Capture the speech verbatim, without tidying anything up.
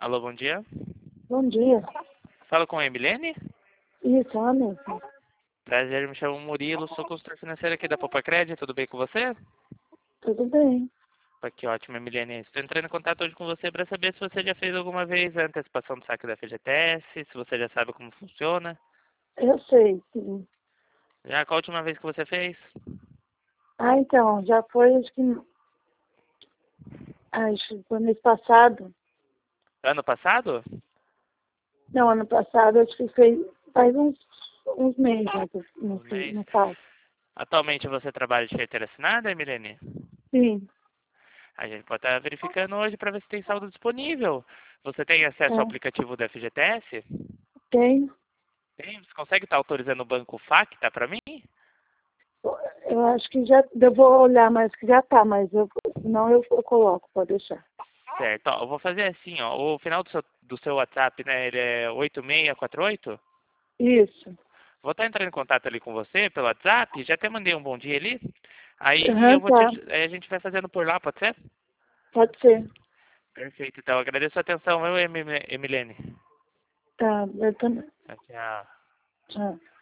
Alô, bom dia. Bom dia. Fala com a Emilene? Isso, ela mesmo. Prazer, me chamo Murilo, sou consultor financeiro aqui da Poupa Crédito, tudo bem com você? Tudo bem. Pá, que ótimo, Emilene. Estou entrando em contato hoje com você para saber se você já fez alguma vez a antecipação do saque da F G T S, se você já sabe como funciona. Eu sei, sim. Já qual a última vez que você fez? Ah, então, já foi, acho que, acho que foi mês passado. Ano passado? Não, ano passado, acho que fez, faz uns, uns meses, né, que eu não, Um sei, mês. não faço. Atualmente você trabalha de carteira assinada, Emilene? Sim, A gente pode estar verificando hoje para ver se tem saldo disponível. Você tem acesso ao é, aplicativo da F G T S? tem. Tem? Você consegue estar autorizando o banco Facta para mim? Eu acho que já, eu vou olhar, mas que já tá, mas eu, não eu, eu coloco, pode deixar. Certo, ó, eu vou fazer assim, ó, o final do seu, do seu WhatsApp, né, ele é oito seis quatro oito? Isso. Vou estar entrando em contato ali com você pelo WhatsApp, já até mandei um bom dia ali. Aí eu Aham, vou te, tá. aí a gente vai fazendo por lá, pode ser? Pode ser. Perfeito, então agradeço a atenção, eu, Emilene. Tá, eu também. Tchau. Tchau.